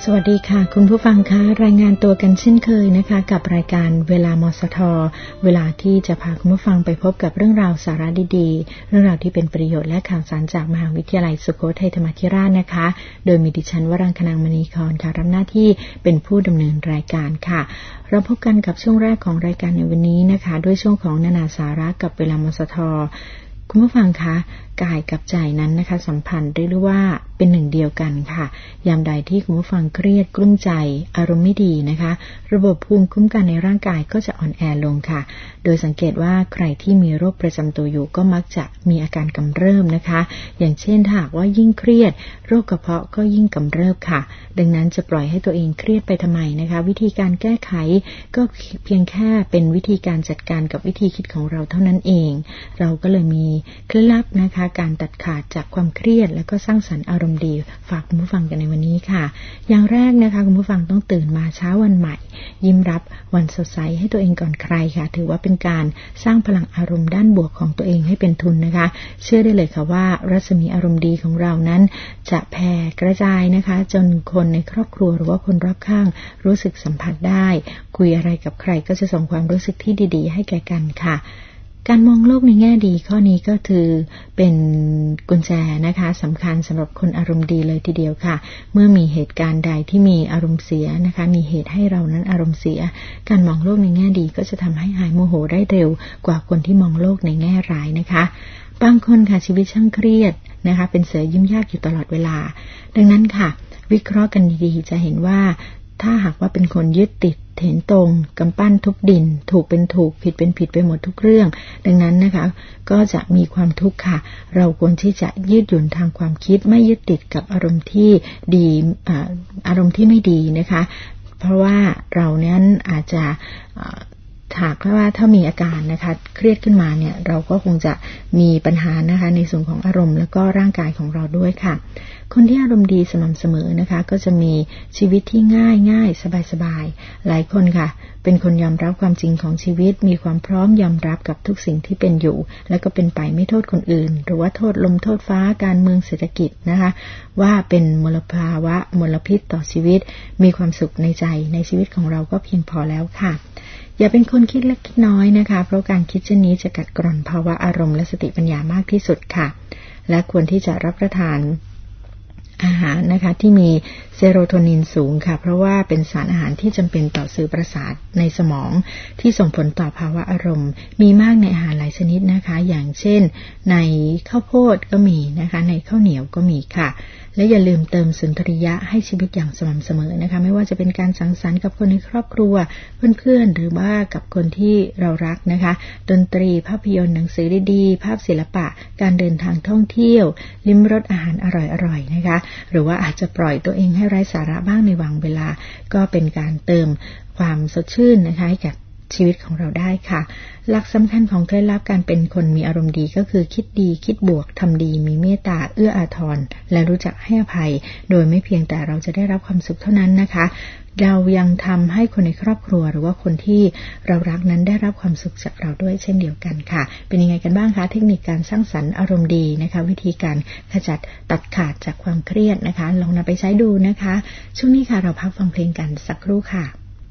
วัสดีค่ะคุณผู้ฟังคะรายงานตัวกันเช่นเคยนะคะกับรายการเวลามสท.เวลาที่จะพาคุณผู้ฟังไปพบกับเรื่องราวสาระดีๆเรื่องราวที่เป็นประโยชน์และข่าวสารจากมหาวิทยาลัยสุโขทัยธรรมาธิราชนะคะโดยมีดิฉันวรังคณางมณีครค่ะรับหน้าที่เป็นผู้ดำเนินรายการค่ะเราพบกันกับช่วงแรกของรายการในวันนี้นะคะด้วยช่วงของนานาสาระกับเวลามสท.คุณผู้ฟังคะกายกับใจนั้นนะคะสัมพันธ์เรียกได้ว่าเป็นหนึ่งเดียวกันค่ะยามใดที่คุณผู้ฟังเครียดกลุ้มใจอารมณ์ไม่ดีนะคะระบบภูมิคุ้มกันในร่างกายก็จะอ่อนแอลงค่ะโดยสังเกตว่าใครที่มีโรคประจำตัวอยู่ก็มักจะมีอาการกำเริบนะคะอย่างเช่นถ้าหากว่ายิ่งเครียดโรคกระเพาะก็ยิ่งกำเริบค่ะดังนั้นจะปล่อยให้ตัวเองเครียดไปทำไมนะคะวิธีการแก้ไขก็เพียงแค่เป็นวิธีการจัดการกับวิธีคิดของเราเท่านั้นเองเราก็เลยมีเคล็ดลับนะคะการตัดขาดจากความเครียดและก็สร้างสรรค์อารมณ์ดีฝากคุณผู้ฟังกันในวันนี้ค่ะอย่างแรกนะคะคุณผู้ฟังต้องตื่นมาเช้าวันใหม่ยิ้มรับวันสดใสให้ตัวเองก่อนใครค่ะถือว่าเป็นการสร้างพลังอารมณ์ด้านบวกของตัวเองให้เป็นทุนนะคะเชื่อได้เลยค่ะว่ารัศมีอารมณ์ดีของเรานั้นจะแผ่กระจายนะคะจนคนในครอบครัวหรือว่าคนรอบข้างรู้สึกสัมผัสได้คุยอะไรกับใครก็จะส่งความรู้สึกที่ดีๆให้แก่กันค่ะการมองโลกในแง่ดีข้อนี้ก็คือเป็นกุญแจนะคะสำคัญสำหรับคนอารมณ์ดีเลยทีเดียวค่ะเมื่อมีเหตุการณ์ใดที่มีอารมณ์เสียนะคะมีเหตุให้เรานั้นอารมณ์เสียการมองโลกในแง่ดีก็จะทำให้หายโมโหได้เร็วกว่าคนที่มองโลกในแง่ร้ายนะคะบางคนค่ะชีวิตช่างเครียดนะคะเป็นเสือยิ้มยากอยู่ตลอดเวลาดังนั้นค่ะวิเคราะห์กันดีๆจะเห็นว่าถ้าหากว่าเป็นคนยึดติดเห็นตรงกำปั้นทุบดินถูกเป็นถูกผิดเป็นผิดไปหมดทุกเรื่องดังนั้นนะคะก็จะมีความทุกข์ค่ะเราควรที่จะยืดหยุ่นทางความคิดไม่ยึดติดกับอารมณ์ที่ดีอารมณ์ที่ไม่ดีนะคะเพราะว่าเรานั้นอาจจะหากว่าถ้ามีอาการนะคะเครียดขึ้นมาเนี่ยเราก็คงจะมีปัญหานะคะในส่วนของอารมณ์แล้วก็ร่างกายของเราด้วยค่ะคนที่อารมณ์ดีสม่ำเสมอนะคะก็จะมีชีวิตที่ง่ายสบายหลายคนค่ะเป็นคนยอมรับความจริงของชีวิตมีความพร้อมยอมรับกับทุกสิ่งที่เป็นอยู่แล้วก็เป็นไปไม่โทษคนอื่นหรือว่าโทษลมโทษฟ้าการเมืองเศรษฐกิจนะคะว่าเป็นมลภาวะมลพิษต่อชีวิตมีความสุขในใจในชีวิตของเราก็เพียงพอแล้วค่ะอย่าเป็นคนคิดเล็กคิดน้อยนะคะเพราะการคิดเช่นนี้จะกัดกร่อนภาวะอารมณ์และสติปัญญามากที่สุดค่ะและควรที่จะรับประทานอาหารนะคะที่มีเซโรโทนินสูงค่ะเพราะว่าเป็นสารอาหารที่จำเป็นต่อสื่อประสาทในสมองที่ส่งผลต่อภาวะอารมณ์มีมากในอาหารหลายชนิดนะคะอย่างเช่นในข้าวโพดก็มีนะคะในข้าวเหนียวก็มีค่ะและอย่าลืมเติมสุนทรียะให้ชีวิตอย่างสม่ำเสมอนะคะไม่ว่าจะเป็นการสังสรรค์กับคนในครอบครัวเพื่อนๆหรือว่ากับคนที่เรารักนะคะดนตรีภาพยนตร์หนังสือดีๆภาพศิลปะการเดินทางท่องเที่ยวลิ้มรสอาหารอร่อยๆนะคะหรือว่าอาจจะปล่อยตัวเองให้ไร้สาระบ้างในบางเวลาก็เป็นการเติมความสดชื่นนะคะให้กับชีวิตของเราได้ค่ะหลักสำคัญของเคล็ดลับการเป็นคนมีอารมณ์ดีก็คือคิดดีคิดบวกทำดีมีเมตตาเอื้ออาทรและรู้จักให้อภัยโดยไม่เพียงแต่เราจะได้รับความสุขเท่านั้นนะคะเรายังทำให้คนในครอบครัวหรือว่าคนที่เรารักนั้นได้รับความสุขจากเราด้วยเช่นเดียวกันค่ะเป็นยังไงกันบ้างคะเทคนิคการสร้างสรรค์อารมณ์ดีนะคะวิธีการขจัดตัดขาดจากความเครียดนะคะลองนำไปใช้ดูนะคะช่วงนี้ค่ะเราพักฟังเพลงกันสักครู่ค่ะ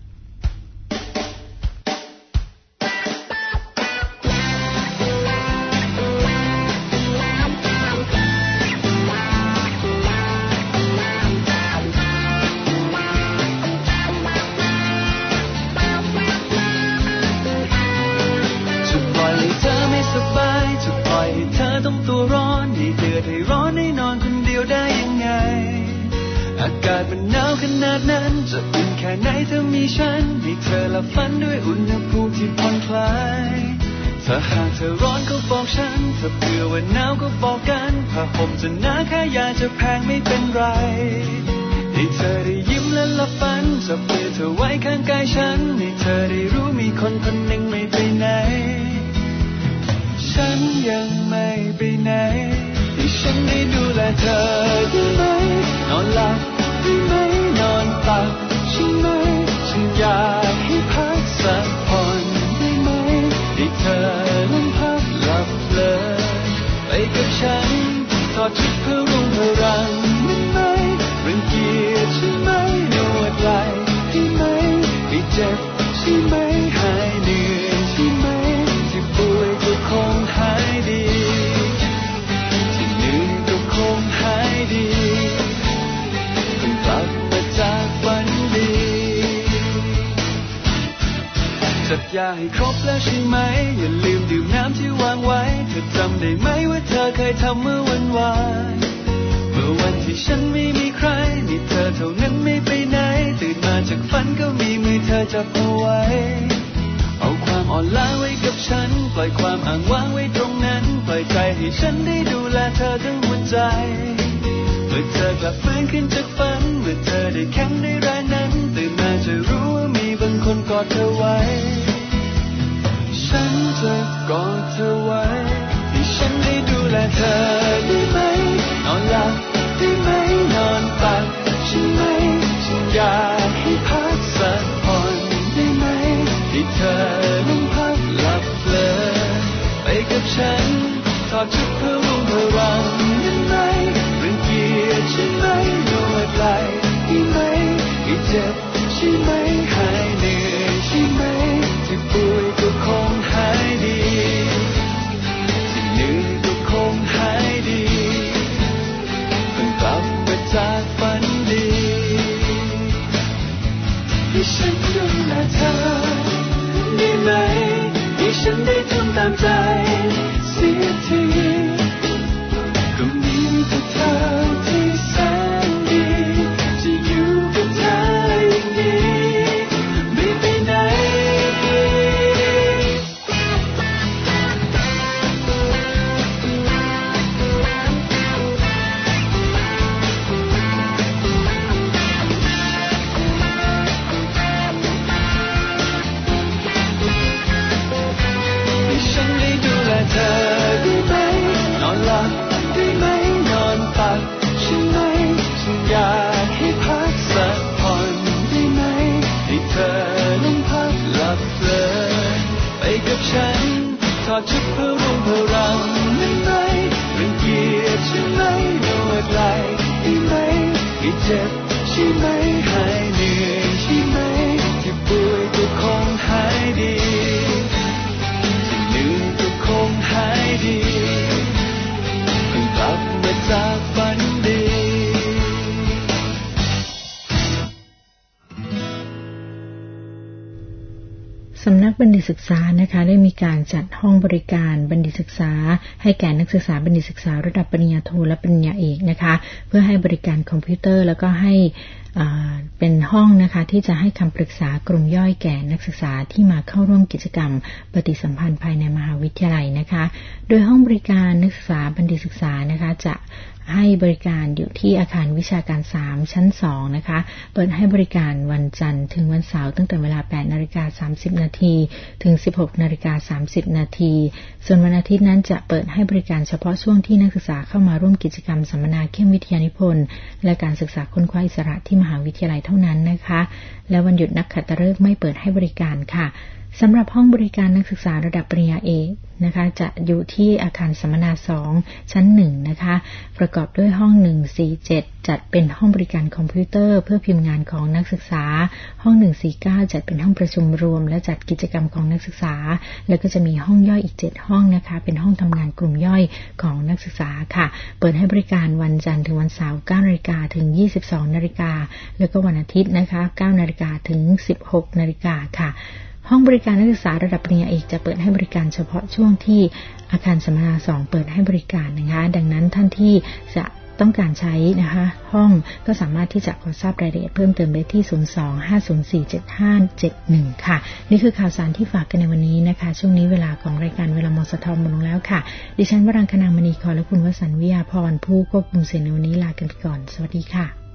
ต้องตัวร้อนให้เดือดให้ร้อนให้นอนคนเดียวได้ยังไงอากาศมันหนาวขนาดนั้นจะอุ่นแค่ไหนเธอมีฉันให้เธอหลับฝันด้วยอุณหภูมิที่ผ่อนคลายถ้าหากเธอร้อนก็บอกฉันถ้าเบื่อว่าหนาวก็บอกกันผ้าห่มจะหนาแค่ยาจะแพงไม่เป็นไรให้เธอได้ยิ้มและหลับฝันจับมือเธอไว้ข้างกายฉันให้เธอได้รู้มีคนคนหนึ่งไม่ไปไหนฉันยังไม่ไปไหนให้ฉันได้ดูแลเธอได้ไหมนอนหลับได้ไหมนอนตักใช่ไหมฉันอยากให้พักสักผ่อนได้ไหมให้เธอนั้นพักหลับเลยไปกับฉันถอดชุดเพื่อรุ่งเพื่อรังได้ไหมรังเกียจใช่ไหมในยาให้ครบแล้วใช่ไหมอย่าลืมดื่มน้ำที่วางไว้เธอจำได้ไหมว่าเธอเคยทำเมื่อวันวานเมื่อวันที่ฉันไม่มีใครมีเธอเท่านั้นไม่ไปไหนตื่นมาจากฝันก็มีมือเธอจับเอาไว้เอาความอ่อนล้าไว้กับฉันปล่อยความอ้างว้างไว้ตรงนั้นปล่อยใจให้ฉันได้ดูแลเธอทั้งหัวใจเมื่อเธอกลับฟื้นขึ้นจากฝันเมื่อเธอได้แข็งได้แรงนั้นตื่นมาจะรู้ว่ามีบางคนกอดเธอไว้ฉันจะกอดเธอไว้ให้ฉันได้ดูแลเธอได้ไหมนอนหลับได้ไหมนอนตักใช่ไหมฉันอยากให้พักสักผ่อนได้ไหมให้เธอนั่งพักหลับเพลินไปกับฉันถอดชุดเพื่อรุ่งเพื่อรังได้ไหมรังเกียจใช่ไหมนวดไหล่ได้ไหมให้เจ็บใช่ไหมหายเหนื่อยใช่ไหมที่ป่วยก็คงหายดีที่เหนื่อยก็คงหายดีเพิ่งกลับมาจากฝันดีให้ฉันดูแลเธอได้ไหมให้ฉันได้ทำตามใจเสียทีก็มีแต่เธอที่แสนดีจะอยู่กับเธออย่างนี้ไม่ไปไหนฉันได้ดูแลเธอได้ไหมนอนหลับได้ไหมนอนตักใช่ไหมฉันอยากให้พักสักผ่อนได้ไหมให้เธอนั่งพักหลับเพลินไปกับฉันถอดชุดเพื่อรุ่งเพื่อรังได้ไหมรังเกียจใช่ไหมนวดไหล่ได้ไหมให้เจ็บใช่ไหมหายเหนื่อยใช่ไหมที่ป่วยก็คงหายดีคงหายดีเพิ่งกลับมาจากฝันดีสำนักบัณฑิตศึกษานะคะได้มีการจัดห้องบริการบัณฑิตศึกษาให้แก่นักศึกษาบัณฑิตศึกษาระดับปริญญาโทและปริญญาเอกนะคะเพื่อให้บริการคอมพิวเตอร์แล้วก็ให้เป็นห้องนะคะที่จะให้คำปรึกษากลุ่มย่อยแก่นักศึกษาที่มาเข้าร่วมกิจกรรมปฏิสัมพันธ์ภายในมหาวิทยาลัยนะคะโดยห้องบริการนักศึกษาบัณฑิตศึกษานะคะจะให้บริการอยู่ที่อาคารวิชาการ3ชั้น2นะคะเปิดให้บริการวันจันทร์ถึงวันเสาร์ตั้งแต่เวลา 8:30 น.ถึง 16:30 น.ส่วนวันอาทิตย์นั้นจะเปิดให้บริการเฉพาะช่วงที่นักศึกษาเข้ามาร่วมกิจกรรมสัมมนาเข้มวิทยานิพนธ์และการศึกษาค้นคว้าอิสระที่มหาวิทยาลัยเท่านั้นนะคะและวันหยุดนักขัตฤกษ์ไม่เปิดให้บริการค่ะสำหรับห้องบริการนักศึกษาระดับปริญญาเอกนะคะจะอยู่ที่อาคารสัมมนา2ชั้น1นะคะประกอบด้วยห้อง147จัดเป็นห้องบริการคอมพิวเตอร์เพื่อพิมพ์งานของนักศึกษาห้อง149จัดเป็นห้องประชุมรวมและจัดกิจกรรมของนักศึกษาแล้วก็จะมีห้องย่อยอีก7ห้องนะคะเป็นห้องทำงานกลุ่มย่อยของนักศึกษาค่ะเปิดให้บริการวันจันทร์ถึงวันเสาร์ 9:00 น.ถึง 22:00 น.แล้วก็วันอาทิตย์นะคะ 9:00 น.ถึง 16:00 น.ค่ะห้องบริการนักศึกษาระดับปริญญาเอกจะเปิดให้บริการเฉพาะช่วงที่อาคารสัมมนา2เปิดให้บริการนะคะดังนั้นท่านที่จะต้องการใช้นะคะห้องก็สามารถที่จะขอทราบรายละเอียดเพิ่มเติมได้ที่ 02-504-7571 ค่ะนี่คือข่าวสารที่ฝากกันในวันนี้นะคะช่วงนี้เวลาของรายการเวลามสทหมดลงแล้วค่ะดิฉันวรังคนางมณีขอและคุณวสันต์วิยาพรผู้ควบคุมเสียงในวันนี้ลากันไปก่อนสวัสดีค่ะ